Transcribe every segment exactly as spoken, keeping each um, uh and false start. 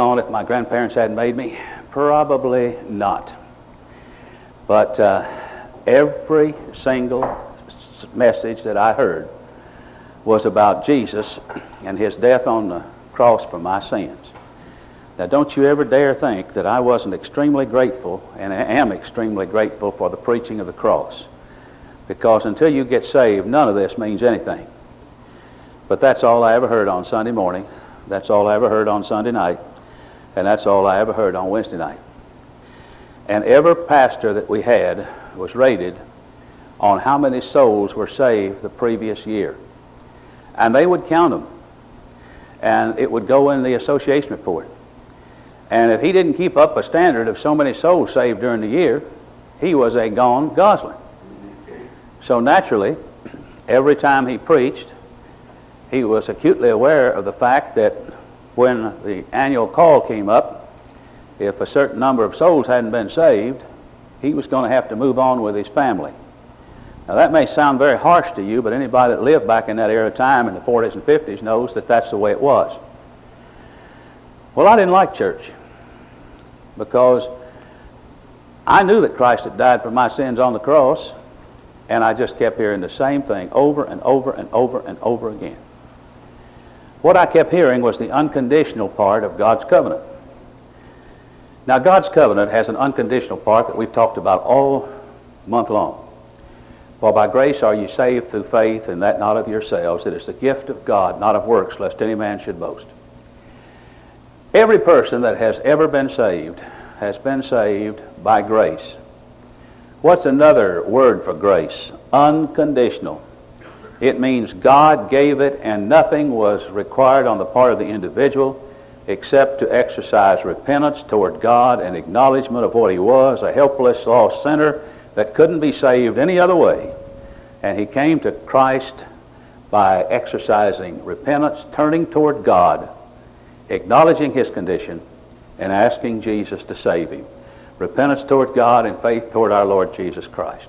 On if my grandparents hadn't made me? Probably not. But uh, every single message that I heard was about Jesus and his death on the cross for my sins. Now, don't you ever dare think that I wasn't extremely grateful, and I am extremely grateful for the preaching of the cross. Because until you get saved, none of this means anything. But that's all I ever heard on Sunday morning. That's all I ever heard on Sunday night. And that's all I ever heard on Wednesday night. And every pastor that we had was rated on how many souls were saved the previous year. And they would count them. And it would go in the association report. And if he didn't keep up a standard of so many souls saved during the year, he was a gone gosling. So naturally, every time he preached, he was acutely aware of the fact that when the annual call came up, if a certain number of souls hadn't been saved, he was going to have to move on with his family. Now that may sound very harsh to you, but anybody that lived back in that era of time in the forties and fifties knows that that's the way it was. Well, I didn't like church because I knew that Christ had died for my sins on the cross, and I just kept hearing the same thing over and over and over and over again. What I kept hearing was the unconditional part of God's covenant. Now, God's covenant has an unconditional part that we've talked about all month long. For by grace are ye saved through faith, and that not of yourselves. It is the gift of God, not of works, lest any man should boast. Every person that has ever been saved has been saved by grace. What's another word for grace? Unconditional. It means God gave it and nothing was required on the part of the individual except to exercise repentance toward God and acknowledgement of what he was, a helpless, lost sinner that couldn't be saved any other way. And he came to Christ by exercising repentance, turning toward God, acknowledging his condition, and asking Jesus to save him. Repentance toward God and faith toward our Lord Jesus Christ.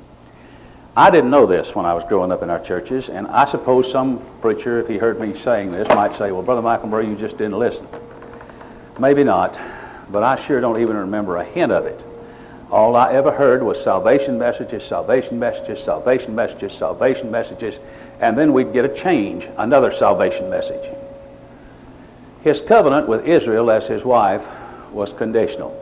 I didn't know this when I was growing up in our churches, and I suppose some preacher, if he heard me saying this, might say, well, Brother Michael, you just didn't listen. Maybe not, but I sure don't even remember a hint of it. All I ever heard was salvation messages, salvation messages, salvation messages, salvation messages, and then we'd get a change, another salvation message. His covenant with Israel as his wife was conditional.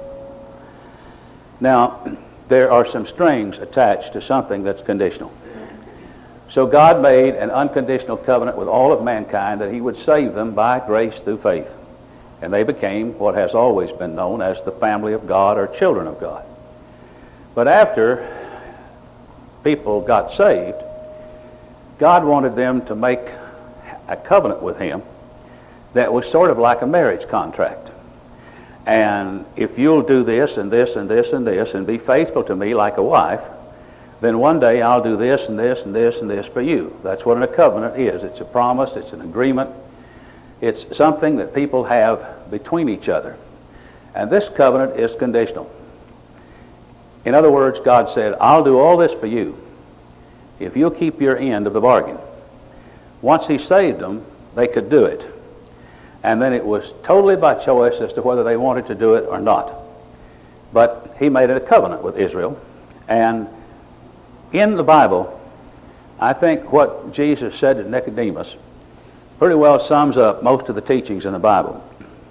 Now, there are some strings attached to something that's conditional. So God made an unconditional covenant with all of mankind that he would save them by grace through faith. And they became what has always been known as the family of God or children of God. But after people got saved, God wanted them to make a covenant with him that was sort of like a marriage contract. And if you'll do this and this and this and this and be faithful to me like a wife, then one day I'll do this and this and this and this for you. That's what a covenant is. It's a promise. It's an agreement. It's something that people have between each other. And this covenant is conditional. In other words, God said, I'll do all this for you if you'll keep your end of the bargain. Once he saved them, they could do it. And then it was totally by choice as to whether they wanted to do it or not. But he made it a covenant with Israel. And in the Bible, I think what Jesus said to Nicodemus pretty well sums up most of the teachings in the Bible.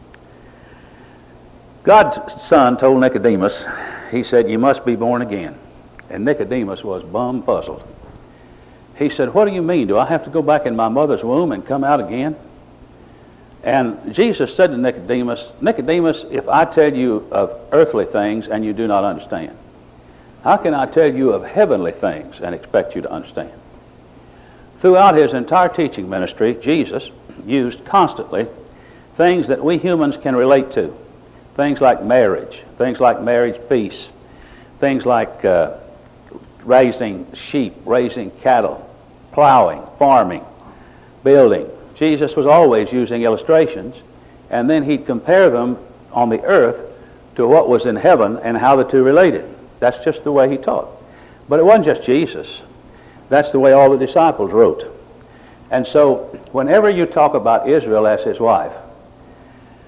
God's Son told Nicodemus, he said, you must be born again. And Nicodemus was bum puzzled. He said, what do you mean? Do I have to go back in my mother's womb and come out again? And Jesus said to Nicodemus, Nicodemus, if I tell you of earthly things and you do not understand, how can I tell you of heavenly things and expect you to understand? Throughout his entire teaching ministry, Jesus used constantly things that we humans can relate to. Things like marriage, things like marriage feasts, things like uh, raising sheep, raising cattle, plowing, farming, building. Jesus was always using illustrations, and then he'd compare them on the earth to what was in heaven and how the two related. That's just the way he taught. But it wasn't just Jesus. That's the way all the disciples wrote. And so whenever you talk about Israel as his wife,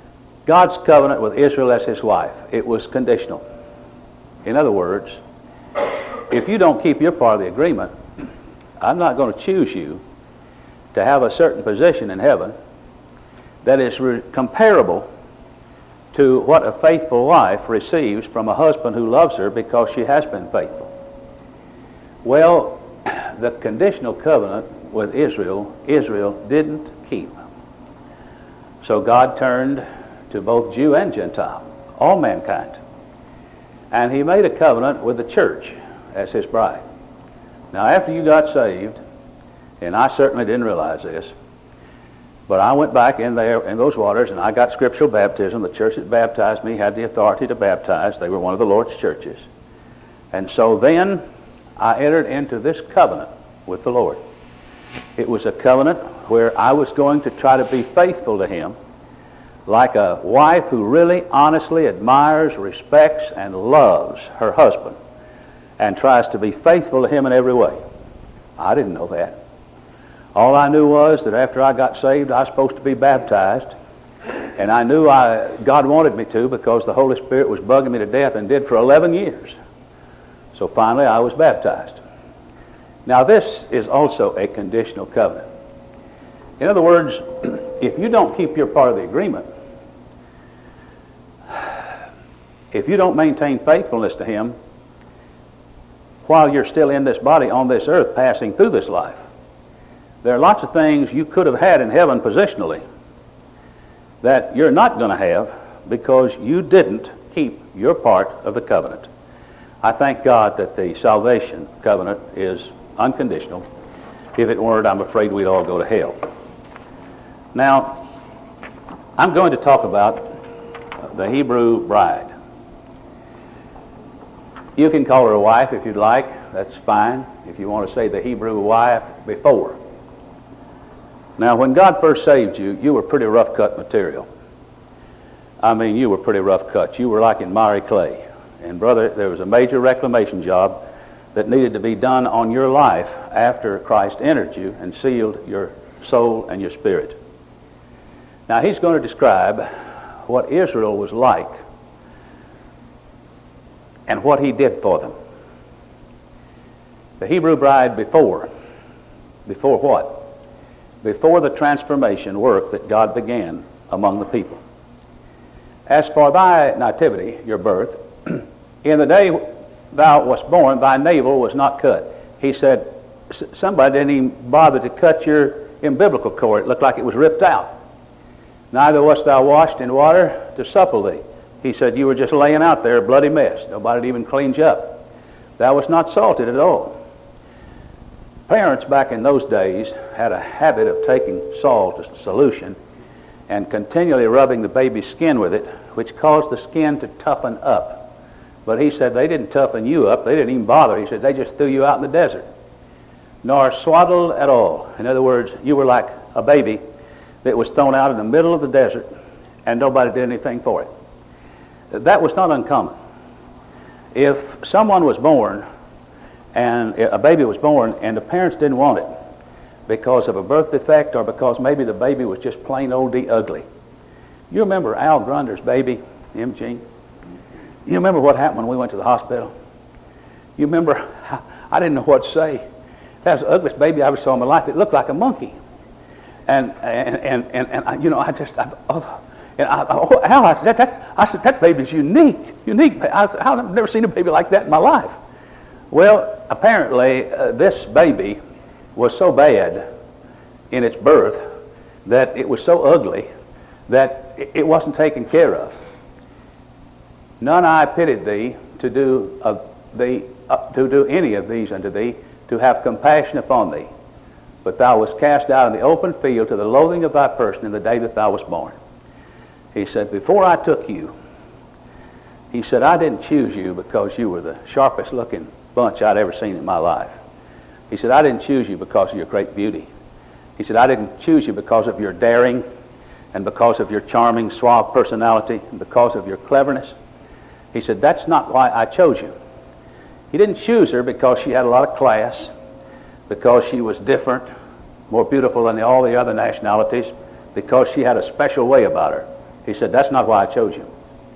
God's covenant with Israel as his wife, it was conditional. In other words, if you don't keep your part of the agreement, I'm not going to choose you to have a certain position in heaven that is re- comparable to what a faithful wife receives from a husband who loves her because she has been faithful. Well, the conditional covenant with Israel, Israel didn't keep. So God turned to both Jew and Gentile, all mankind. And he made a covenant with the church as his bride. Now, after you got saved, and I certainly didn't realize this, but I went back in there in those waters and I got scriptural baptism. The church that baptized me had the authority to baptize. They were one of the Lord's churches. And so then I entered into this covenant with the Lord. It was a covenant where I was going to try to be faithful to him like a wife who really honestly admires, respects, and loves her husband and tries to be faithful to him in every way. I didn't know that. All I knew was that after I got saved, I was supposed to be baptized. And I knew I, God wanted me to because the Holy Spirit was bugging me to death and did for eleven years. So finally I was baptized. Now this is also a conditional covenant. In other words, if you don't keep your part of the agreement, if you don't maintain faithfulness to him while you're still in this body on this earth passing through this life, there are lots of things you could have had in heaven positionally that you're not going to have because you didn't keep your part of the covenant. I thank God that the salvation covenant is unconditional. If it weren't, I'm afraid we'd all go to hell. Now, I'm going to talk about the Hebrew bride. You can call her a wife if you'd like. That's fine. If you want to say the Hebrew wife before. Now, when God first saved you, you were pretty rough-cut material. I mean, you were pretty rough-cut. You were like in miry clay. And, brother, there was a major reclamation job that needed to be done on your life after Christ entered you and sealed your soul and your spirit. Now, he's going to describe what Israel was like and what he did for them. The Hebrew bride before. Before what? Before the transformation work that God began among the people. As for thy nativity, your birth, in the day thou wast born, thy navel was not cut. He said, somebody didn't even bother to cut your umbilical cord. It looked like it was ripped out. Neither wast thou washed in water to supple thee. He said, you were just laying out there a bloody mess. Nobody even cleaned you up. Thou wast not salted at all. Parents back in those days had a habit of taking salt as a solution and continually rubbing the baby's skin with it, which caused the skin to toughen up. But he said they didn't toughen you up. They didn't even bother. He said they just threw you out in the desert. Nor swaddled at all. In other words, you were like a baby that was thrown out in the middle of the desert and nobody did anything for it. That was not uncommon. If someone was born and a baby was born and the parents didn't want it because of a birth defect or because maybe the baby was just plain old ugly. You remember Al Grunder's baby, Imogene? You remember what happened when we went to the hospital? You remember, I didn't know what to say. That was the ugliest baby I ever saw in my life. It looked like a monkey. And, and, and, and, and I, you know, I just, I, oh, and I, oh, Al, I said, that, I said, that baby's unique, unique. I said, I've never seen a baby like that in my life. Well, apparently, uh, this baby was so bad in its birth that it was so ugly that it, it wasn't taken care of. None I pitied thee to do of thee, uh, to do any of these unto thee, to have compassion upon thee. But thou wast cast out in the open field to the loathing of thy person in the day that thou wast born. He said, before I took you, he said, I didn't choose you because you were the sharpest looking bunch I'd ever seen in my life. He said, I didn't choose you because of your great beauty. He said, I didn't choose you because of your daring and because of your charming, suave personality and because of your cleverness. He said, that's not why I chose you. He didn't choose her because she had a lot of class, because she was different, more beautiful than all the other nationalities, because she had a special way about her. He said, that's not why I chose you.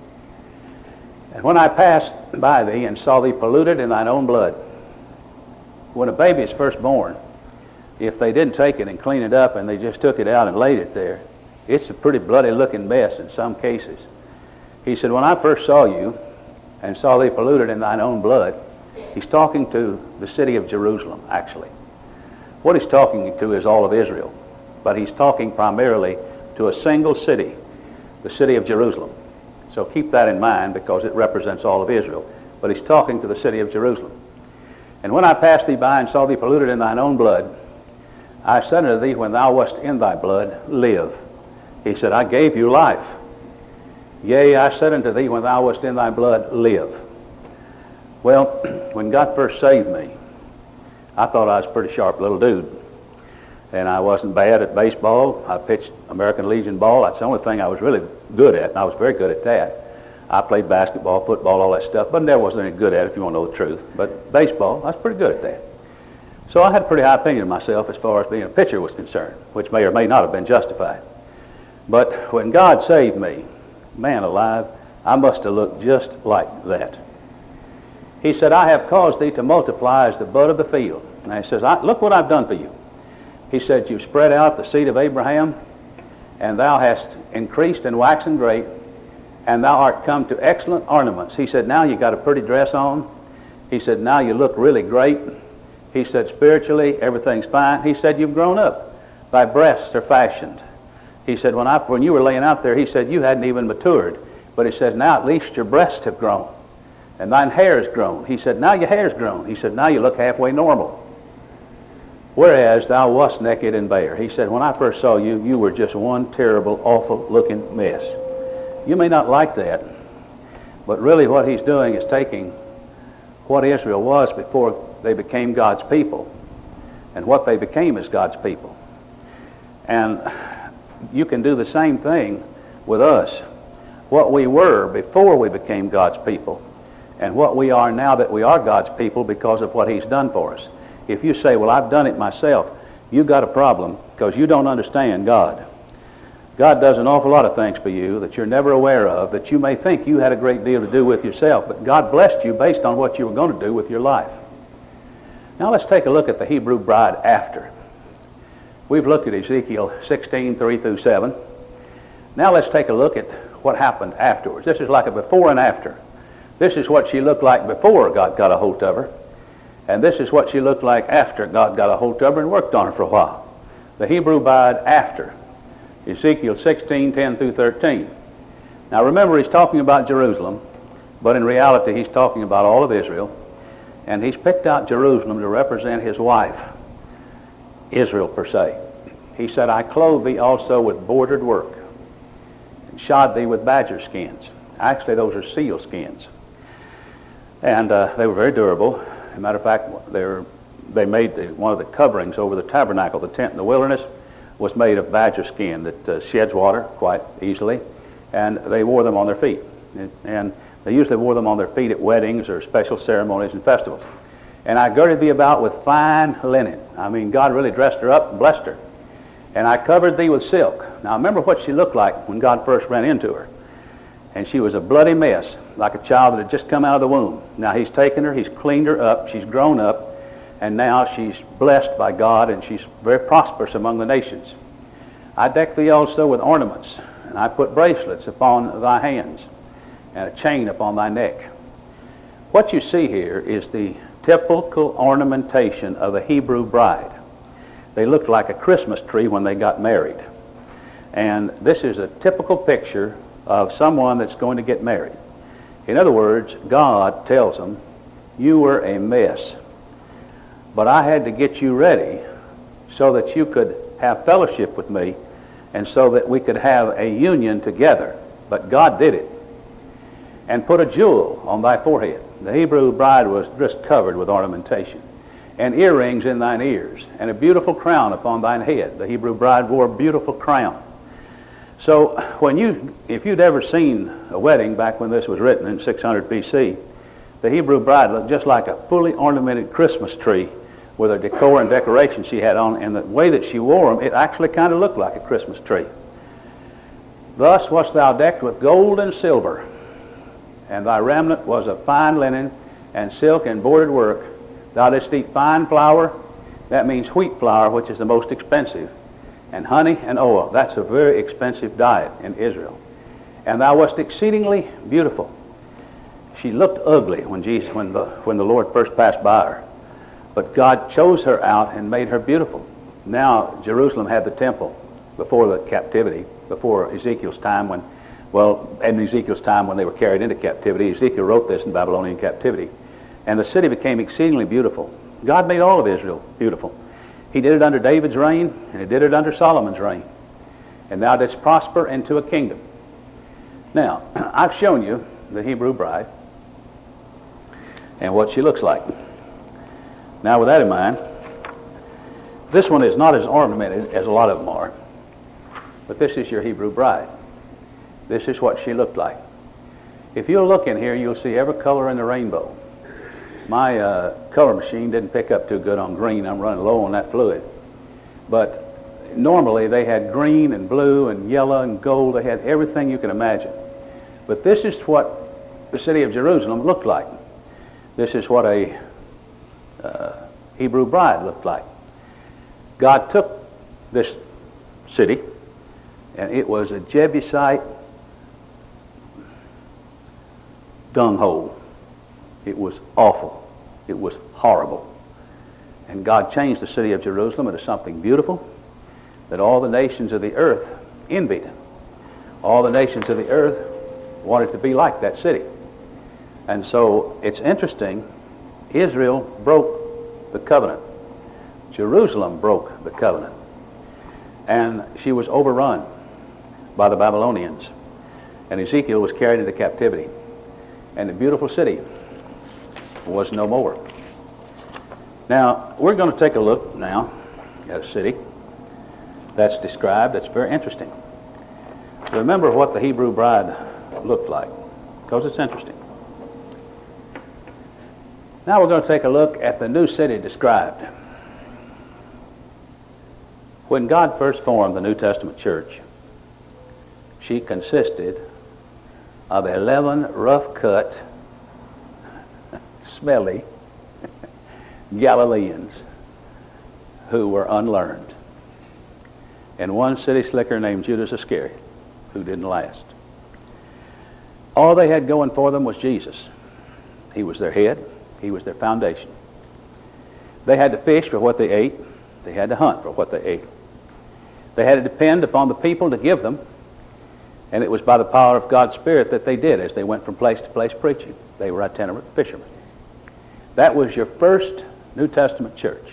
And when I passed by thee and saw thee polluted in thine own blood. When a baby is first born, if they didn't take it and clean it up and they just took it out and laid it there, it's a pretty bloody looking mess in some cases. He said, when I first saw you and saw thee polluted in thine own blood, he's talking to the city of Jerusalem, actually. What he's talking to is all of Israel, but he's talking primarily to a single city, the city of Jerusalem. So keep that in mind because it represents all of Israel. But he's talking to the city of Jerusalem. And when I passed thee by and saw thee polluted in thine own blood, I said unto thee, when thou wast in thy blood, live. He said, I gave you life. Yea, I said unto thee, when thou wast in thy blood, live. Well, when God first saved me, I thought I was a pretty sharp little dude. And I wasn't bad at baseball. I pitched American Legion ball. That's the only thing I was really good at, and I was very good at that. I played basketball, football, all that stuff, but never was any good at it, if you want to know the truth. But baseball, I was pretty good at that. So I had a pretty high opinion of myself as far as being a pitcher was concerned, which may or may not have been justified. But when God saved me, man alive, I must have looked just like that. He said, I have caused thee to multiply as the bud of the field. And he says, I, look what I've done for you. He said, you've spread out the seed of Abraham, and thou hast increased and waxen great, and thou art come to excellent ornaments. He said, now you got a pretty dress on. He said, now you look really great. He said, spiritually, everything's fine. He said, you've grown up. Thy breasts are fashioned. He said, when, I, when you were laying out there, he said, you hadn't even matured. But he says, now at least your breasts have grown, and thine hair has grown. He said, now your hair's grown. He said, now you look halfway normal. Whereas thou wast naked and bare. He said, when I first saw you, you were just one terrible, awful-looking mess. You may not like that, but really what he's doing is taking what Israel was before they became God's people and what they became as God's people. And you can do the same thing with us. What we were before we became God's people and what we are now that we are God's people because of what he's done for us. If you say, well, I've done it myself, you've got a problem because you don't understand God. God does an awful lot of things for you that you're never aware of, that you may think you had a great deal to do with yourself, but God blessed you based on what you were going to do with your life. Now let's take a look at the Hebrew bride after. We've looked at Ezekiel sixteen, three through seven. Now let's take a look at what happened afterwards. This is like a before and after. This is what she looked like before God got a hold of her. And this is what she looked like after God got a hold of her and worked on her for a while. The Hebrew bride after. Ezekiel sixteen, ten through thirteen. Now remember, he's talking about Jerusalem, but in reality he's talking about all of Israel. And he's picked out Jerusalem to represent his wife, Israel per se. He said, I clothe thee also with bordered work, and shod thee with badger skins. Actually, those are seal skins. And uh, they were very durable. As a matter of fact, they, were, they made the, one of the coverings over the tabernacle, the tent in the wilderness, was made of badger skin that uh, sheds water quite easily, and they wore them on their feet. And, and they usually wore them on their feet at weddings or special ceremonies and festivals. And I girded thee about with fine linen. I mean, God really dressed her up and blessed her. And I covered thee with silk. Now remember what she looked like when God first ran into her. And she was a bloody mess, like a child that had just come out of the womb. Now he's taken her, he's cleaned her up, she's grown up, and now she's blessed by God, and she's very prosperous among the nations. I decked thee also with ornaments, and I put bracelets upon thy hands, and a chain upon thy neck. What you see here is the typical ornamentation of a Hebrew bride. They looked like a Christmas tree when they got married. And this is a typical picture of someone that's going to get married. In other words, God tells them, you were a mess, but I had to get you ready so that you could have fellowship with me and so that we could have a union together. But God did it. And put a jewel on thy forehead. The Hebrew bride was just covered with ornamentation, and earrings in thine ears, and a beautiful crown upon thine head. The Hebrew bride wore a beautiful crown. So when you, if you'd ever seen a wedding back when this was written in six hundred B C, the Hebrew bride looked just like a fully ornamented Christmas tree with her decor and decoration she had on, and the way that she wore them, it actually kind of looked like a Christmas tree. Thus wast thou decked with gold and silver, and thy raiment was of fine linen and silk and bordered work. Thou didst eat fine flour, that means wheat flour, which is the most expensive, and honey and oil. That's a very expensive diet in Israel. And thou wast exceedingly beautiful. She looked ugly when Jesus, when the when the Lord first passed by her, but God chose her out and made her beautiful. Now Jerusalem had the temple before the captivity, before Ezekiel's time, when, well, in Ezekiel's time when they were carried into captivity. Ezekiel wrote this in Babylonian captivity, and the city became exceedingly beautiful. God made all of Israel beautiful. He did it under David's reign, and he did it under Solomon's reign. And thou didst prosper into a kingdom. Now, I've shown you the Hebrew bride and what she looks like. Now, with that in mind, this one is not as ornamented as a lot of them are, but this is your Hebrew bride. This is what she looked like. If you'll look in here, you'll see every color in the rainbow. My uh, color machine didn't pick up too good on green. I'm running low on that fluid. But normally they had green and blue and yellow and gold. They had everything you can imagine. But this is what the city of Jerusalem looked like. This is what a uh, Hebrew bride looked like. God took this city, and it was a Jebusite dung hole. It was awful. It was horrible. And God changed the city of Jerusalem into something beautiful that all the nations of the earth envied. All the nations of the earth wanted to be like that city. And so it's interesting, Israel broke the covenant. Jerusalem broke the covenant. And she was overrun by the Babylonians. And Ezekiel was carried into captivity. And the beautiful city was no more. Now, we're going to take a look now at a city that's described that's very interesting. Remember what the Hebrew bride looked like, because it's interesting. Now we're going to take a look at the new city described. When God first formed the New Testament church, she consisted of eleven rough-cut, smelly Galileans who were unlearned, and one city slicker named Judas Iscariot who didn't last. All they had going for them was Jesus. He was their head. He was their foundation. They had to fish for what they ate. They had to hunt for what they ate. They had to depend upon the people to give them, and it was by the power of God's Spirit that they did as they went from place to place preaching. They were itinerant fishermen. That was your first New Testament church.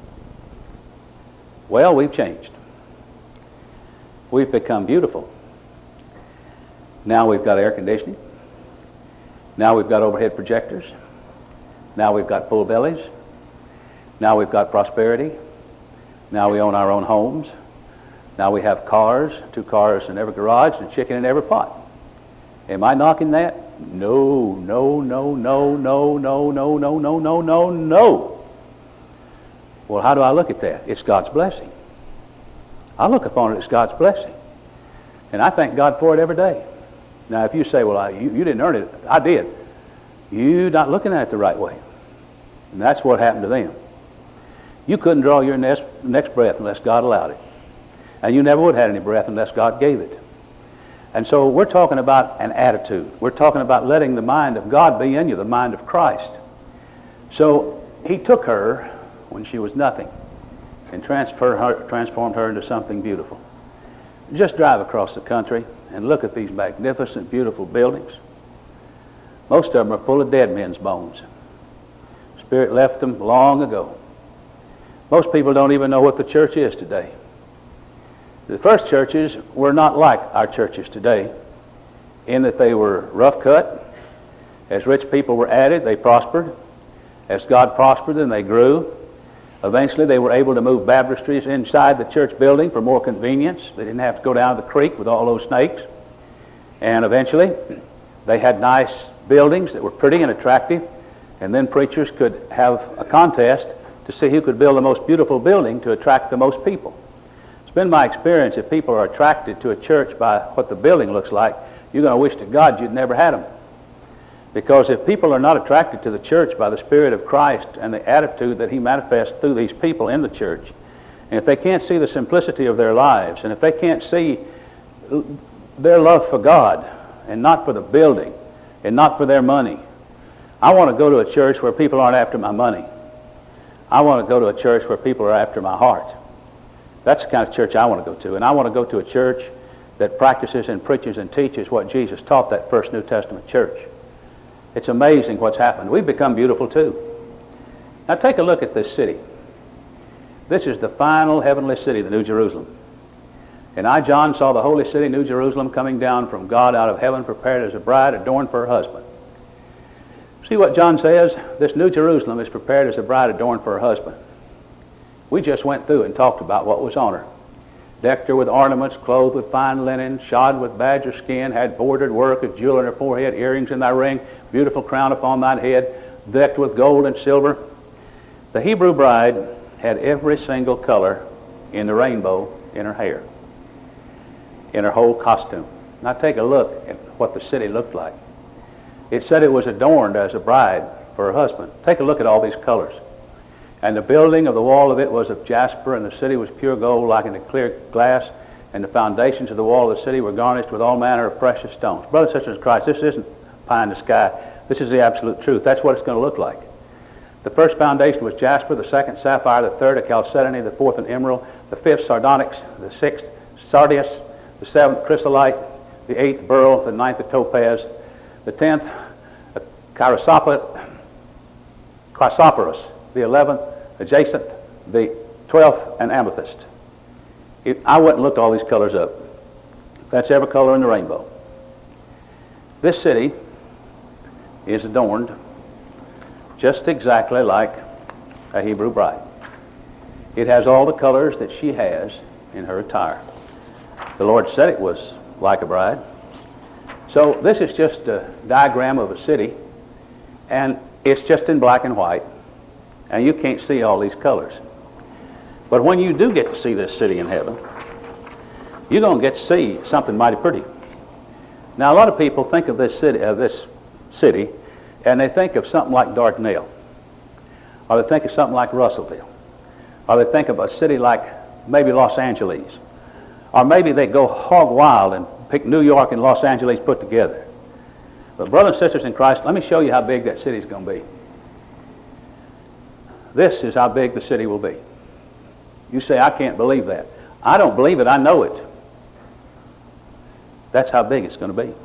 Well, we've changed. We've become beautiful. Now we've got air conditioning. Now we've got overhead projectors. Now we've got full bellies. Now we've got prosperity. Now we own our own homes. Now we have cars, two cars in every garage and chicken in every pot. Am I knocking that? No, no, no, no, no, no, no, no, no, no, no, no. Well, how do I look at that? It's God's blessing. I look upon it as God's blessing. And I thank God for it every day. Now, if you say, well, I, you, you didn't earn it, I did. You're not looking at it the right way. And that's what happened to them. You couldn't draw your next, next breath unless God allowed it. And you never would have had any breath unless God gave it. And so we're talking about an attitude. We're talking about letting the mind of God be in you, the mind of Christ. So he took her when she was nothing and transfer her, transformed her into something beautiful. Just drive across the country and look at these magnificent, beautiful buildings. Most of them are full of dead men's bones. Spirit left them long ago. Most people don't even know what the church is today. The first churches were not like our churches today in that they were rough cut. As rich people were added, they prospered. As God prospered them, they grew. Eventually, they were able to move baptistries inside the church building for more convenience. They didn't have to go down to the creek with all those snakes. And eventually, they had nice buildings that were pretty and attractive. And then preachers could have a contest to see who could build the most beautiful building to attract the most people. It's been my experience if people are attracted to a church by what the building looks like, you're going to wish to God you'd never had them. Because if people are not attracted to the church by the Spirit of Christ and the attitude that he manifests through these people in the church, and if they can't see the simplicity of their lives, and if they can't see their love for God and not for the building and not for their money, I want to go to a church where people aren't after my money. I want to go to a church where people are after my heart. That's the kind of church I want to go to. And I want to go to a church that practices and preaches and teaches what Jesus taught that first New Testament church. It's amazing what's happened. We've become beautiful too. Now take a look at this city. This is the final heavenly city, the New Jerusalem. And I, John, saw the holy city, New Jerusalem, coming down from God out of heaven, prepared as a bride adorned for her husband. See what John says? This New Jerusalem is prepared as a bride adorned for her husband. We just went through and talked about what was on her. Decked her with ornaments, clothed with fine linen, shod with badger skin, had bordered work of jewel in her forehead, earrings in thy ring, beautiful crown upon thine head, decked with gold and silver. The Hebrew bride had every single color in the rainbow in her hair, in her whole costume. Now take a look at what the city looked like. It said it was adorned as a bride for her husband. Take a look at all these colors. And the building of the wall of it was of jasper, and the city was pure gold like in a clear glass, and the foundations of the wall of the city were garnished with all manner of precious stones. Brothers and sisters in Christ, this isn't pie in the sky. This is the absolute truth. That's what it's going to look like. The first foundation was jasper, the second sapphire, the third a chalcedony, the fourth an emerald, the fifth sardonyx, the sixth sardius, the seventh chrysolite, the eighth beryl, the ninth a topaz, the tenth a chrysopa- chrysoporus, the eleventh adjacent, the twelfth an amethyst. It, I went and looked all these colors up. That's every color in the rainbow. This city is adorned just exactly like a Hebrew bride. It has all the colors that she has in her attire. The Lord said it was like a bride. So this is just a diagram of a city, and it's just in black and white, and you can't see all these colors. But when you do get to see this city in heaven, you're going to get to see something mighty pretty. Now, a lot of people think of this city, of this city, and they think of something like Dardanelle, or they think of something like Russellville, or they think of a city like maybe Los Angeles, or maybe they go hog wild and pick New York and Los Angeles put together. But brothers and sisters in Christ, let me show you how big that city is going to be. This is how big the city will be. You say, I can't believe that. I don't believe it, I know it. That's how big it's going to be.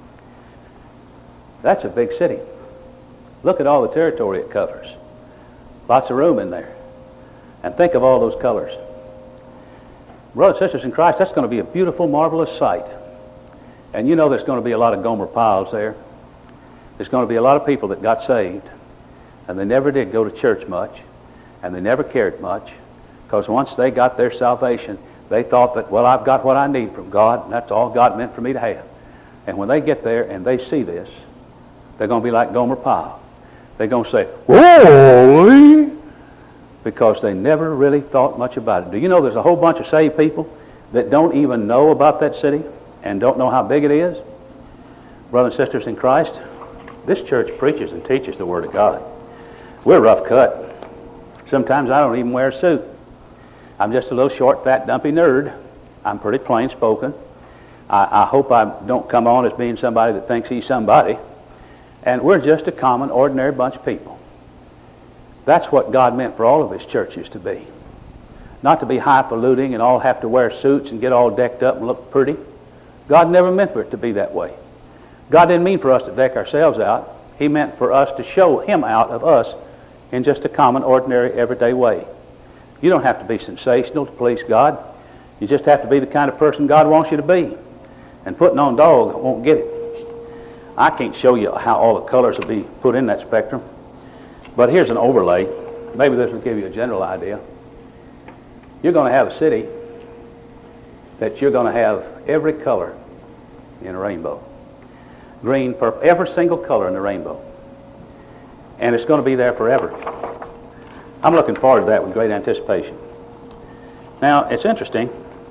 That's a big city. Look at all the territory it covers. Lots of room in there. And think of all those colors. Brothers and sisters in Christ, that's going to be a beautiful, marvelous sight. And you know there's going to be a lot of Gomer Pyles there. There's going to be a lot of people that got saved, and they never did go to church much, and they never cared much, because once they got their salvation, they thought that, well, I've got what I need from God, and that's all God meant for me to have. And when they get there and they see this, they're going to be like Gomer Pyle. They're going to say, holy, because they never really thought much about it. Do you know there's a whole bunch of saved people that don't even know about that city and don't know how big it is? Brothers and sisters in Christ, this church preaches and teaches the Word of God. We're rough cut. Sometimes I don't even wear a suit. I'm just a little short, fat, dumpy nerd. I'm pretty plain spoken. I, I hope I don't come on as being somebody that thinks he's somebody. And we're just a common, ordinary bunch of people. That's what God meant for all of His churches to be. Not to be highfalutin and all have to wear suits and get all decked up and look pretty. God never meant for it to be that way. God didn't mean for us to deck ourselves out. He meant for us to show Him out of us in just a common, ordinary, everyday way. You don't have to be sensational to please God. You just have to be the kind of person God wants you to be. And putting on dog won't get it. I can't show you how all the colors will be put in that spectrum. But here's an overlay. Maybe this will give you a general idea. You're going to have a city that you're going to have every color in a rainbow. Green, purple, every single color in the rainbow. And it's going to be there forever. I'm looking forward to that with great anticipation. Now, it's interesting.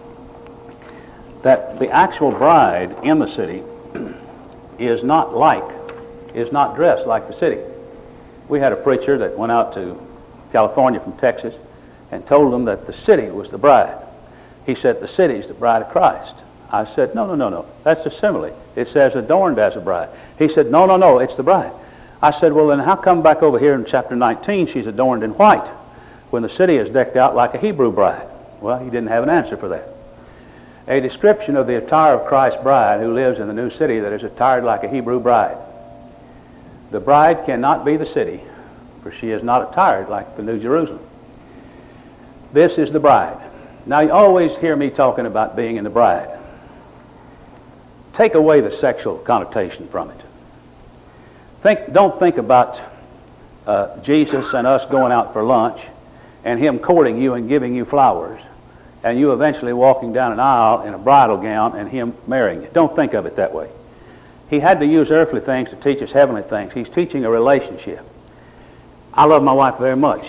that the actual bride in the city is not like, is not dressed like the city. We had a preacher that went out to California from Texas and told them that the city was the bride. He said the city is the bride of Christ. I said, no, no, no, no. That's a simile. It says adorned as a bride. He said, no, no, no, it's the bride. I said, well, then how come back over here in chapter nineteen she's adorned in white when the city is decked out like a Hebrew bride? Well, he didn't have an answer for that. A description of the attire of Christ's bride who lives in the new city that is attired like a Hebrew bride. The bride cannot be the city, for she is not attired like the New Jerusalem. This is the bride. Now, you always hear me talking about being in the bride. Take away the sexual connotation from it. Think, don't think about uh, Jesus and us going out for lunch and him courting you and giving you flowers and you eventually walking down an aisle in a bridal gown and him marrying you. Don't think of it that way. He had to use earthly things to teach us heavenly things. He's teaching a relationship. I love my wife very much.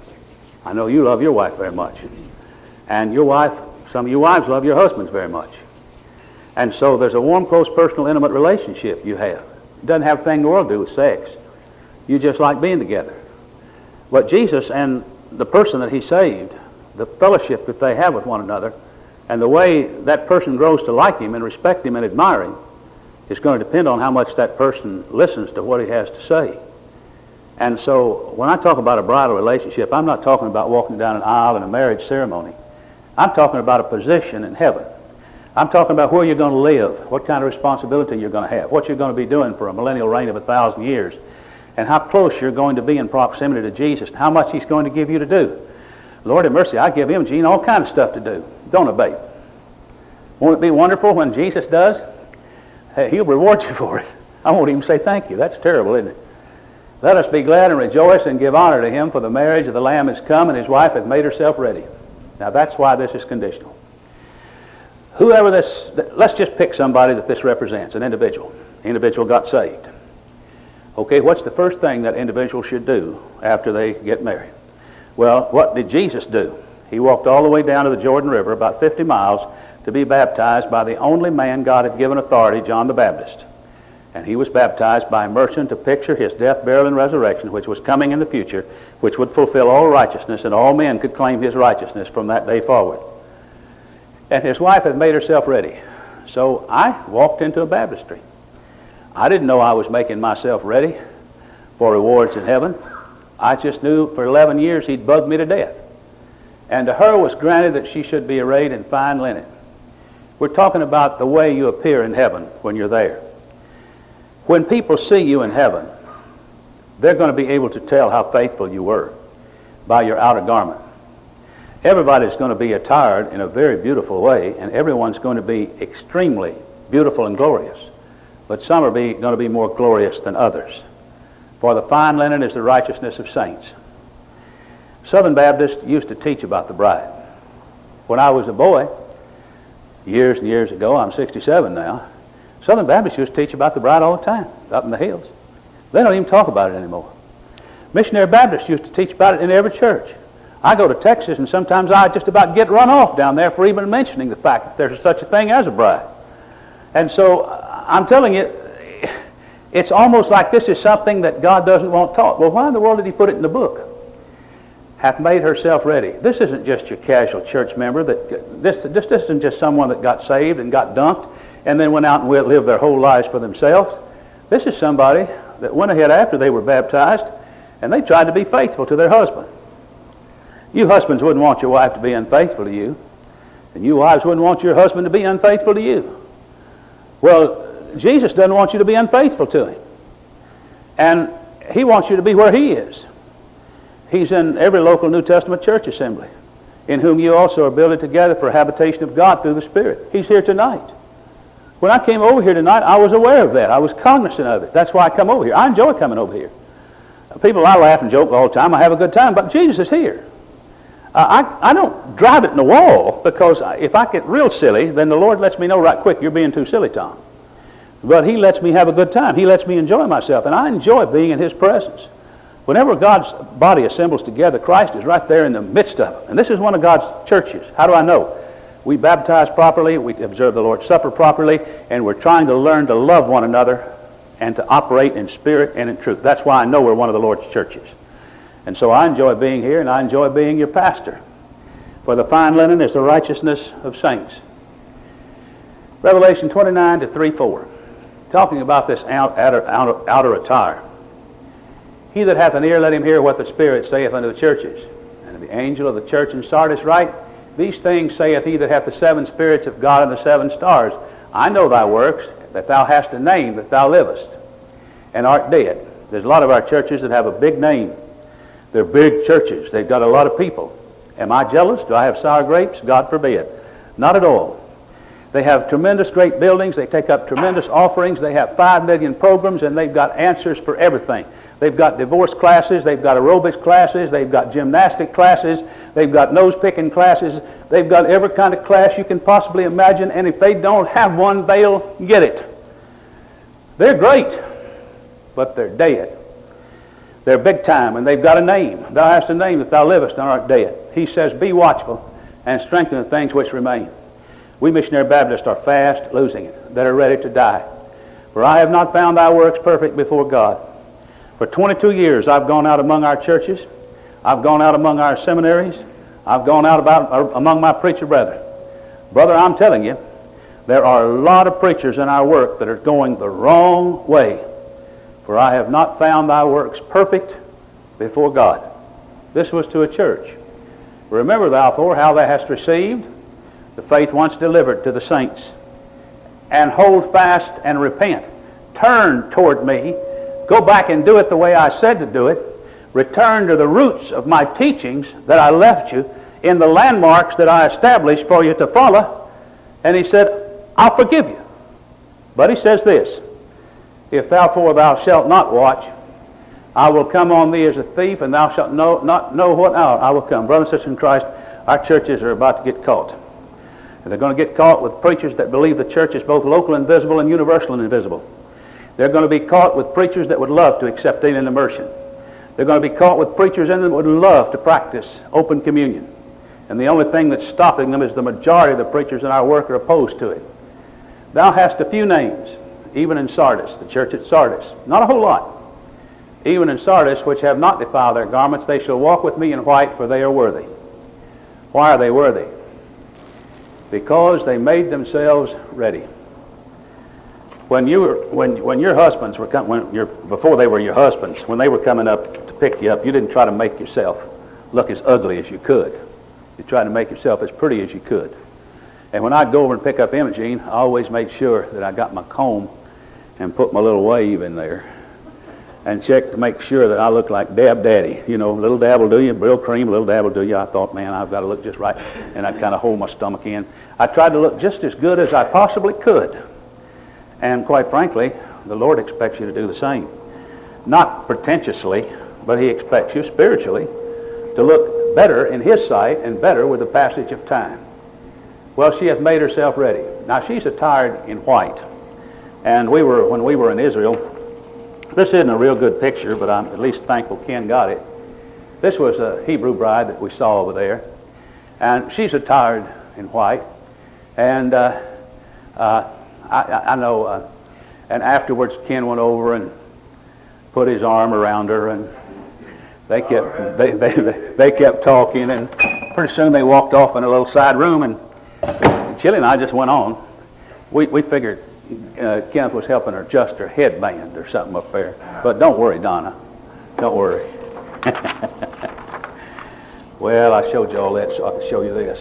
I know you love your wife very much. And your wife, some of you wives love your husbands very much. And so there's a warm, close, personal, intimate relationship you have. It doesn't have a thing in the world to do with sex. You just like being together. But Jesus and the person that he saved, the fellowship that they have with one another, and the way that person grows to like him and respect him and admire him is going to depend on how much that person listens to what he has to say. And so when I talk about a bridal relationship, I'm not talking about walking down an aisle in a marriage ceremony. I'm talking about a position in heaven. I'm talking about where you're going to live, what kind of responsibility you're going to have, what you're going to be doing for a millennial reign of a thousand years, and how close you're going to be in proximity to Jesus, and how much he's going to give you to do. Lord have mercy, I give him, Gene, all kind of stuff to do. Don't it, babe? Won't it be wonderful when Jesus does? Hey, he'll reward you for it. I won't even say thank you. That's terrible, isn't it? Let us be glad and rejoice and give honor to him, for the marriage of the Lamb is come, and his wife hath made herself ready. Now that's why this is conditional. Whoever this, let's just pick somebody that this represents, an individual. The individual got saved. Okay, what's the first thing that individual should do after they get married? Well, what did Jesus do? He walked all the way down to the Jordan River, about fifty miles, to be baptized by the only man God had given authority, John the Baptist. And he was baptized by immersion to picture his death, burial, and resurrection, which was coming in the future, which would fulfill all righteousness, and all men could claim his righteousness from that day forward. And his wife had made herself ready. So I walked into a baptistry. I didn't know I was making myself ready for rewards in heaven. I just knew for eleven years he'd bugged me to death. And to her was granted that she should be arrayed in fine linen. We're talking about the way you appear in heaven when you're there. When people see you in heaven, they're going to be able to tell how faithful you were by your outer garment. Everybody's going to be attired in a very beautiful way, and everyone's going to be extremely beautiful and glorious. But some are be, going to be more glorious than others. For the fine linen is the righteousness of saints. Southern Baptists used to teach about the bride. When I was a boy, years and years ago, I'm sixty-seven now, Southern Baptists used to teach about the bride all the time, up in the hills. They don't even talk about it anymore. Missionary Baptists used to teach about it in every church. I go to Texas, and sometimes I just about get run off down there for even mentioning the fact that there's such a thing as a bride. And so I'm telling you, it's almost like this is something that God doesn't want taught. Well, why in the world did he put it in the book? Hath made herself ready. This isn't just your casual church member. That this, this, this isn't just someone that got saved and got dunked and then went out and lived their whole lives for themselves. This is somebody that went ahead after they were baptized and they tried to be faithful to their husband. You husbands wouldn't want your wife to be unfaithful to you, and you wives wouldn't want your husband to be unfaithful to you. Well, Jesus doesn't want you to be unfaithful to him. And he wants you to be where he is. He's in every local New Testament church assembly, in whom you also are builded together for a habitation of God through the Spirit. He's here tonight. When I came over here tonight, I was aware of that. I was cognizant of it. That's why I come over here. I enjoy coming over here. People, I laugh and joke all the time. I have a good time, but Jesus is here. Uh, I, I don't drive it in the wall, because if I get real silly, then the Lord lets me know right quick, you're being too silly, Tom. But he lets me have a good time. He lets me enjoy myself, and I enjoy being in his presence. Whenever God's body assembles together, Christ is right there in the midst of it. And this is one of God's churches. How do I know? we baptize properly, we observe the Lord's Supper properly, and we're trying to learn to love one another and to operate in spirit and in truth. That's why I know we're one of the Lord's churches. And so I enjoy being here, and I enjoy being your pastor. For the fine linen is the righteousness of saints. Revelation twenty-nine to three four, talking about this outer, outer, outer attire. He that hath an ear, let him hear what the Spirit saith unto the churches. And the angel of the church in Sardis write, these things saith he that hath the seven spirits of God and the seven stars. I know thy works, that thou hast a name, that thou livest, and art dead. There's a lot of our churches that have a big name. They're big churches. They've got a lot of people. Am I jealous? Do I have sour grapes? God forbid. Not at all. They have tremendous great buildings. They take up tremendous offerings. They have five million programs, and they've got answers for everything. They've got divorce classes. They've got aerobics classes. They've got gymnastic classes. They've got nose-picking classes. They've got every kind of class you can possibly imagine, and if they don't have one, they'll get it. They're great, but they're dead. They're big time, and they've got a name. Thou hast a name that thou livest and art dead. He says, be watchful and strengthen the things which remain. We missionary Baptists are fast losing it, that are ready to die. For I have not found thy works perfect before God. For twenty-two years I've gone out among our churches. I've gone out among our seminaries. I've gone out about among my preacher brethren. Brother, I'm telling you, there are a lot of preachers in our work that are going the wrong way. For I have not found thy works perfect before God. This was to a church. Remember thou, for how thou hast received the faith once delivered to the saints. And hold fast and repent. Turn toward me. Go back and do it the way I said to do it. Return to the roots of my teachings that I left you in the landmarks that I established for you to follow. And he said, I'll forgive you. But he says this, if therefore thou shalt not watch, I will come on thee as a thief, and thou shalt know, not know what hour I will come. Brothers and sisters in Christ, our churches are about to get caught. And they're going to get caught with preachers that believe the church is both local and visible and universal and invisible. They're going to be caught with preachers that would love to accept alien immersion. They're going to be caught with preachers in them that would love to practice open communion. And the only thing that's stopping them is the majority of the preachers in our work are opposed to it. Thou hast a few names, even in Sardis, the church at Sardis. Not a whole lot. Even in Sardis, which have not defiled their garments, they shall walk with me in white, for they are worthy. Why are they worthy? Because they made themselves ready. When you were, when when your husbands were coming, when your before they were your husbands, when they were coming up to pick you up, you didn't try to make yourself look as ugly as you could. You tried to make yourself as pretty as you could. And when I'd go over and pick up Imogene, I always made sure that I got my comb and put my little wave in there and check to make sure that I looked like Dab Daddy. You know, little dab will do you, real cream, little dab will do you. I thought, man, I've got to look just right. And I'd kind of hold my stomach in. I tried to look just as good as I possibly could. And quite frankly, the Lord expects you to do the same. Not pretentiously, but he expects you spiritually to look better in his sight and better with the passage of time. Well, she hath made herself ready. Now, she's attired in white. And we were, when we were in Israel, this isn't a real good picture, but I'm at least thankful Ken got it. This was a Hebrew bride that we saw over there. And she's attired in white. And uh, uh, I, I know, uh, and afterwards Ken went over and put his arm around her, and they kept, they, they, they kept talking, and pretty soon they walked off in a little side room, and Chili and I just went on. We, we figured uh, Kenneth was helping her adjust her headband or something up there. But don't worry, Donna. Don't worry. Well, I showed you all that, so I can show you this.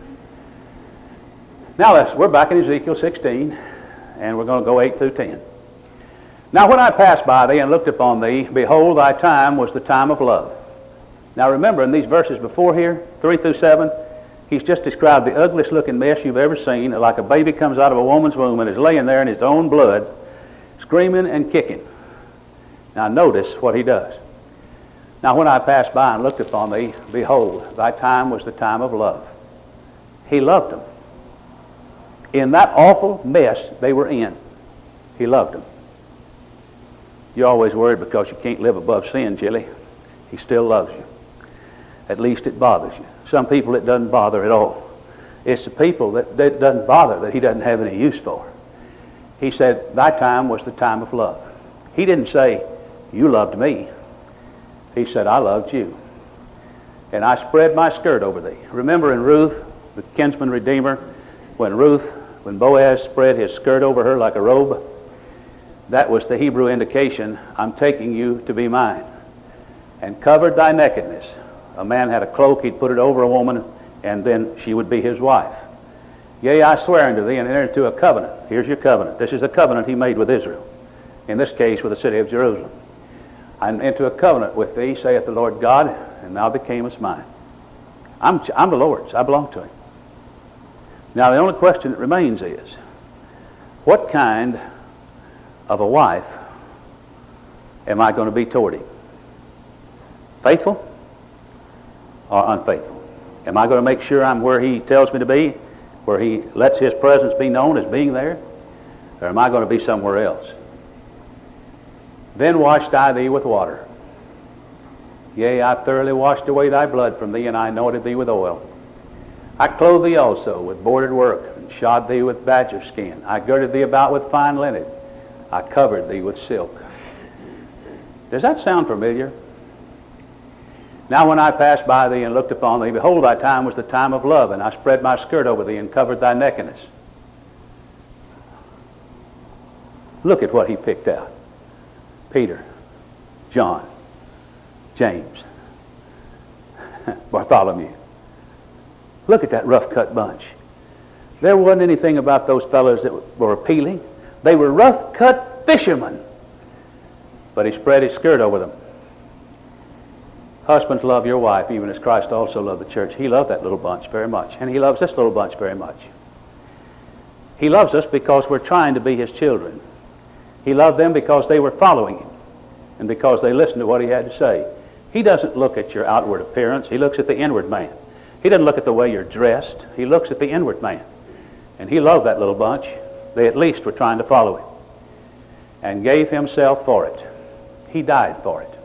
Now, let's, we're back in Ezekiel sixteen, and we're going to go eight through ten. Now, when I passed by thee and looked upon thee, behold, thy time was the time of love. Now, remember, in these verses before here, three through seven, he's just described the ugliest looking mess you've ever seen, like a baby comes out of a woman's womb and is laying there in his own blood, screaming and kicking. Now, notice what he does. Now, when I passed by and looked upon thee, behold, thy time was the time of love. He loved them. In that awful mess they were in, he loved them. You're always worried because you can't live above sin, Jilly. He still loves you. At least it bothers you. Some people it doesn't bother at all. It's the people that, that doesn't bother, that he doesn't have any use for. He said, thy time was the time of love. He didn't say, you loved me. He said, I loved you. And I spread my skirt over thee. Remember in Ruth, the kinsman redeemer, when Ruth, when Boaz spread his skirt over her like a robe, that was the Hebrew indication, I'm taking you to be mine. And covered thy nakedness. A man had a cloak, he'd put it over a woman, and then she would be his wife. Yea, I swear unto thee, and enter into a covenant. Here's your covenant. This is the covenant he made with Israel. In this case, with the city of Jerusalem. I'm into a covenant with thee, saith the Lord God, and thou becamest mine. I'm, I'm the Lord's. I belong to him. Now, the only question that remains is, what kind of a wife am I going to be toward him? Faithful or unfaithful? Am I going to make sure I'm where he tells me to be, where he lets his presence be known as being there? Or am I going to be somewhere else? Then washed I thee with water. Yea, I thoroughly washed away thy blood from thee, and I anointed thee with oil. I clothed thee also with bordered work, and shod thee with badger skin. I girded thee about with fine linen. I covered thee with silk. Does that sound familiar? Now when I passed by thee and looked upon thee, behold, thy time was the time of love, and I spread my skirt over thee and covered thy nakedness. Look at what he picked out. Peter, John, James, Bartholomew. Look at that rough-cut bunch. There wasn't anything about those fellows that were appealing. They were rough-cut fishermen. But he spread his skirt over them. Husbands, love your wife, even as Christ also loved the church. He loved that little bunch very much, and he loves this little bunch very much. He loves us because we're trying to be his children. He loved them because they were following him and because they listened to what he had to say. He doesn't look at your outward appearance. He looks at the inward man. He doesn't look at the way you're dressed. He looks at the inward man. And he loved that little bunch. They at least were trying to follow him and gave himself for it. He died for it.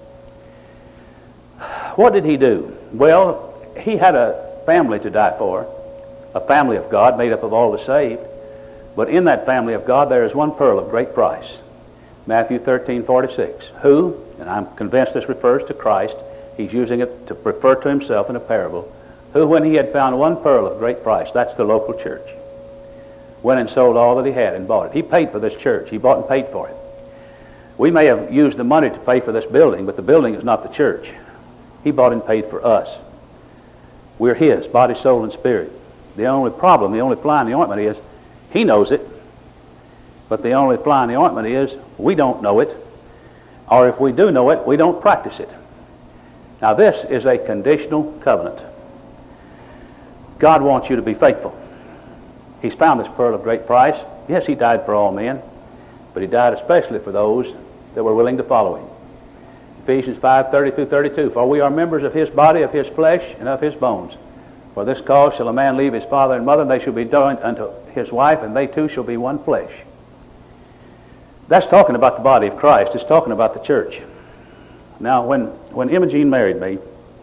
What did he do? Well, he had a family to die for, a family of God made up of all the saved. But in that family of God, there is one pearl of great price. Matthew thirteen forty-six. Who, and I'm convinced this refers to Christ, he's using it to refer to himself in a parable, who, when he had found one pearl of great price, that's the local church, went and sold all that he had and bought it. He paid for this church. He bought and paid for it. We may have used the money to pay for this building, but the building is not the church. He bought and paid for us. We're his, body, soul, and spirit. The only problem, the only fly in the ointment is, he knows it, but the only fly in the ointment is, we don't know it, or if we do know it, we don't practice it. Now this is a conditional covenant. God wants you to be faithful. He's found this pearl of great price. Yes, he died for all men, but he died especially for those that were willing to follow him. Ephesians five thirty through thirty-two. For we are members of his body, of his flesh, and of his bones. For this cause shall a man leave his father and mother, and they shall be joined unto his wife, and they two shall be one flesh. That's talking about the body of Christ. It's talking about the church. Now, when, when Imogene married me,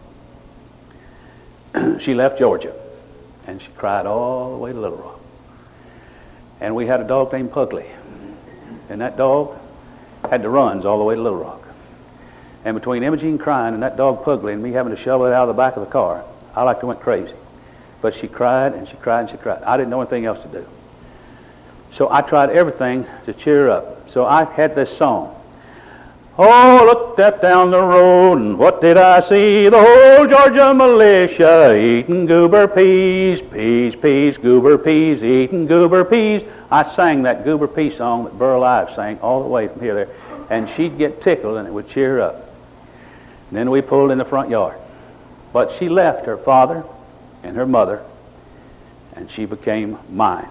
she left Georgia, and she cried all the way to Little Rock. And we had a dog named Pugly, and that dog had the runs all the way to Little Rock. And between Imogene crying and that dog Pugly and me having to shovel it out of the back of the car, I like to went crazy. But she cried and she cried and she cried. I didn't know anything else to do. So I tried everything to cheer her up. So I had this song. Oh, looked up down the road, and what did I see? The whole Georgia militia eating goober peas, peas, peas, goober peas, eating goober peas. I sang that goober pea song that Burl Ives sang all the way from here to there, and she'd get tickled and it would cheer her up. And then we pulled in the front yard. But she left her father and her mother, and she became mine.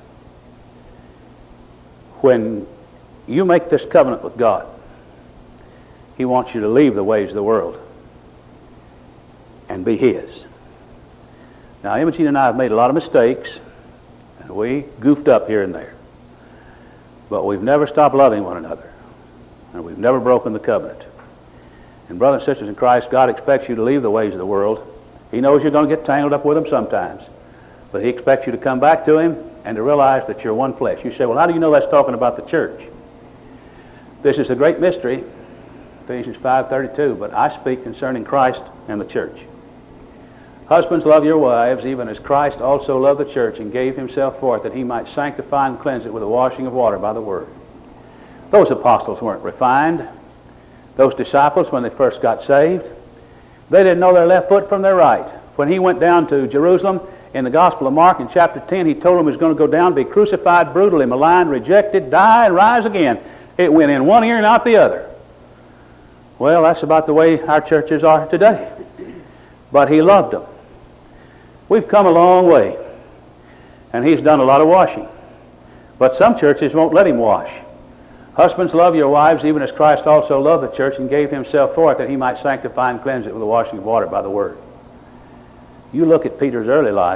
When you make this covenant with God, he wants you to leave the ways of the world and be his. Now, Imogene and I have made a lot of mistakes, and we goofed up here and there. But we've never stopped loving one another, and we've never broken the covenant. And brothers and sisters in Christ, God expects you to leave the ways of the world. He knows you're going to get tangled up with them sometimes. But he expects you to come back to him and to realize that you're one flesh. You say, well, how do you know that's talking about the church? This is a great mystery, Ephesians five thirty-two, but I speak concerning Christ and the church. Husbands, love your wives, even as Christ also loved the church and gave himself for it, that he might sanctify and cleanse it with the washing of water by the word. Those apostles weren't refined. Those disciples, when they first got saved, they didn't know their left foot from their right. When he went down to Jerusalem, in the Gospel of Mark, in chapter ten, he told them he was going to go down, be crucified, brutally maligned, rejected, die, and rise again. It went in one ear and out the other. Well, that's about the way our churches are today. But he loved them. We've come a long way, and he's done a lot of washing. But some churches won't let him wash. Husbands, love your wives, even as Christ also loved the church and gave himself for it, that he might sanctify and cleanse it with the washing of water by the word. You look at Peter's early life,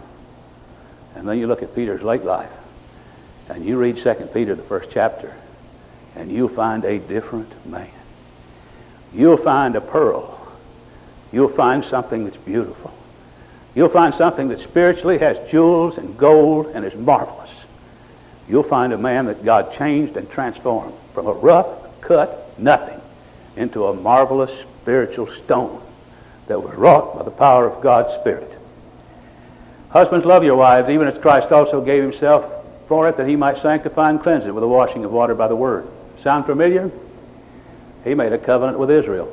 and then you look at Peter's late life, and you read Second Peter, the first chapter, and you'll find a different man. You'll find a pearl. You'll find something that's beautiful. You'll find something that spiritually has jewels and gold and is marvelous. You'll find a man that God changed and transformed from a rough cut nothing into a marvelous spiritual stone that was wrought by the power of God's Spirit. Husbands, love your wives, even as Christ also gave himself for it, that he might sanctify and cleanse it with the washing of water by the word. Sound familiar? He made a covenant with Israel.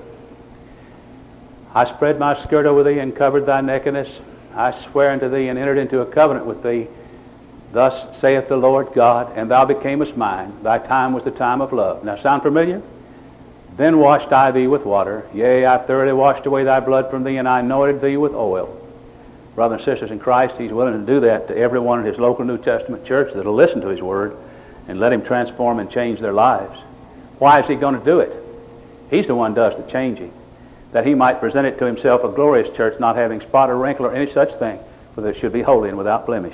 I spread my skirt over thee and covered thy nakedness. I swear unto thee and entered into a covenant with thee. Thus saith the Lord God, and thou becamest mine. Thy time was the time of love. Now, sound familiar? Then washed I thee with water. Yea, I thoroughly washed away thy blood from thee, and I anointed thee with oil. Brothers and sisters in Christ, he's willing to do that to everyone in his local New Testament church that will listen to his word and let him transform and change their lives. Why is he going to do it? He's the one who does the changing, that he might present it to himself a glorious church, not having spot or wrinkle or any such thing, but that it should be holy and without blemish.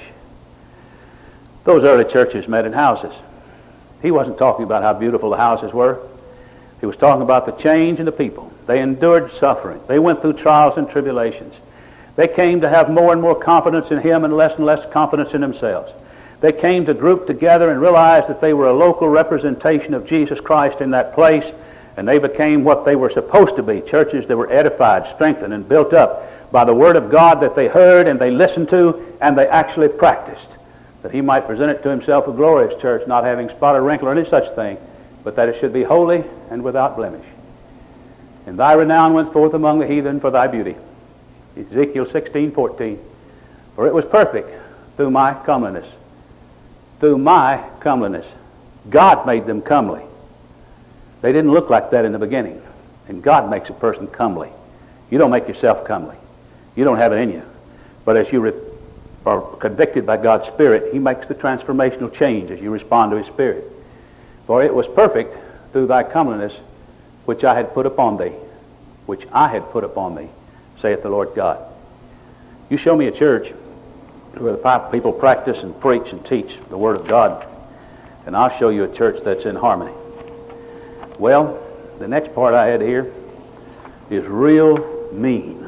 Those early churches met in houses. He wasn't talking about how beautiful the houses were. He was talking about the change in the people. They endured suffering. They went through trials and tribulations. They came to have more and more confidence in him and less and less confidence in themselves. They came to group together and realize that they were a local representation of Jesus Christ in that place, and they became what they were supposed to be, churches that were edified, strengthened, and built up by the Word of God that they heard and they listened to and they actually practiced, that he might present it to himself a glorious church, not having spot or wrinkle or any such thing, but that it should be holy and without blemish. And thy renown went forth among the heathen for thy beauty. Ezekiel sixteen fourteen. For it was perfect through my comeliness. Through my comeliness. God made them comely. They didn't look like that in the beginning. And God makes a person comely. You don't make yourself comely. You don't have it in you. But as you re- are convicted by God's Spirit, he makes the transformational change as you respond to his Spirit. For it was perfect through thy comeliness, which I had put upon thee, which I had put upon thee, saith the Lord God. You show me a church where the people practice and preach and teach the Word of God, and I'll show you a church that's in harmony. Well, the next part I had here is real mean.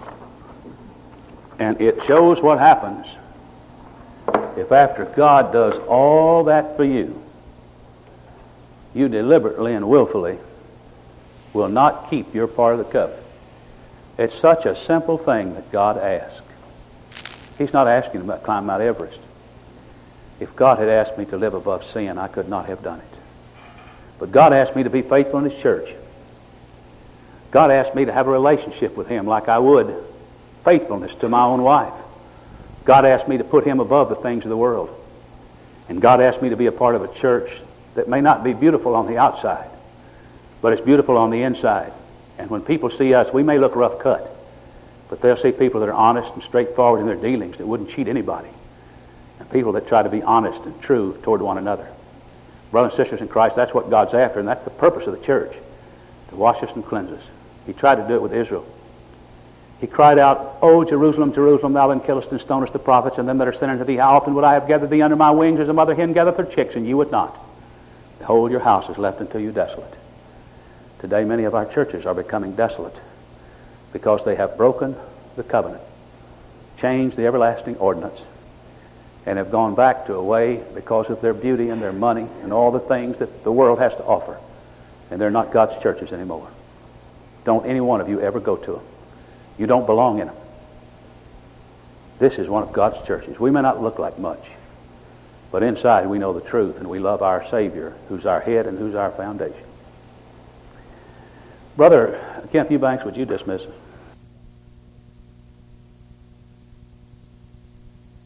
And it shows what happens if after God does all that for you, you deliberately and willfully will not keep your part of the covenant. It's such a simple thing that God asks. He's not asking about climb Mount Everest. If God had asked me to live above sin, I could not have done it. But God asked me to be faithful in his church. God asked me to have a relationship with him like I would faithfulness to my own wife. God asked me to put him above the things of the world. And God asked me to be a part of a church that may not be beautiful on the outside, but it's beautiful on the inside. And when people see us, we may look rough cut, but they'll see people that are honest and straightforward in their dealings, that wouldn't cheat anybody, and people that try to be honest and true toward one another. Brothers and sisters in Christ, that's what God's after, and that's the purpose of the church, to wash us and cleanse us. He tried to do it with Israel. He cried out, O Jerusalem, Jerusalem, thou then killest and stonest the prophets, and them that are sent unto thee, how often would I have gathered thee under my wings as a mother hen gathereth her chicks, and you would not. Behold, your house is left unto you desolate. Today many of our churches are becoming desolate because they have broken the covenant. changed the everlasting ordinance and have gone back to a way because of their beauty and their money and all the things that the world has to offer. And they're not God's churches anymore. Don't any one of you ever go to them. You don't belong in them. This is one of God's churches. We may not look like much, but inside we know the truth and we love our Savior, who's our head and who's our foundation. Brother Kenneth Eubanks, would you dismiss us?